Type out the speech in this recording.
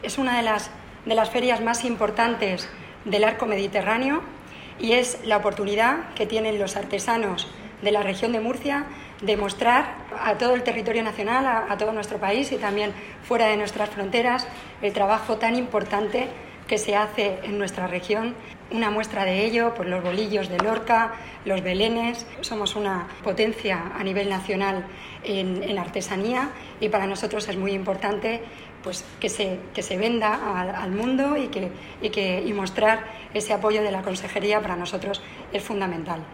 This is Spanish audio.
Es una de las ferias más importantes del arco mediterráneo y es la oportunidad que tienen los artesanos de la región de Murcia de mostrar a todo el territorio nacional, a todo nuestro país y también fuera de nuestras fronteras, el trabajo tan importante que se hace en nuestra región. Una muestra de ello, pues los bolillos de Lorca, los belenes. Somos una potencia a nivel nacional en artesanía y para nosotros es muy importante pues que se venda al mundo y mostrar ese apoyo de la Consejería para nosotros es fundamental.